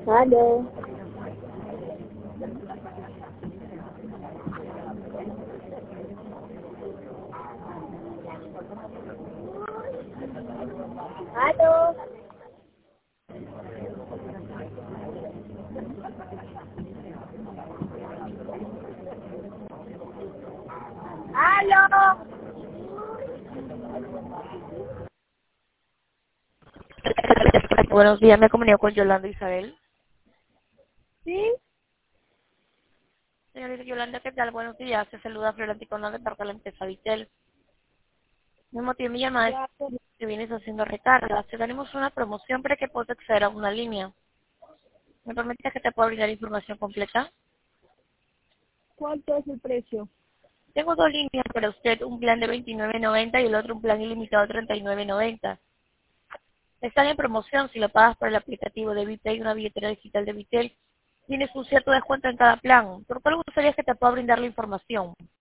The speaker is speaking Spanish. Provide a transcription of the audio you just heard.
Aló. Aló. Aló. Buenos días, me comunico con Yolanda Isabel. ¿Sí? Señorita Yolanda, ¿qué tal? Buenos días. Se saluda Florenti Condón de parte de la empresa Vitel. El motivo de mi llamada es Ya, que vienes haciendo recargas. Te tenemos una promoción para que puedas acceder a una línea. ¿Me permites que te pueda brindar información completa? ¿cuánto es el precio? Tengo dos líneas para usted, un plan de 29.90 y el otro un plan ilimitado de 39.90. Están en promoción si lo pagas por el aplicativo de Vitel, una billetera digital de Vitel. Tienes un cierto descuento en cada plan. ¿Por qué me gustaría que te pueda brindar la información?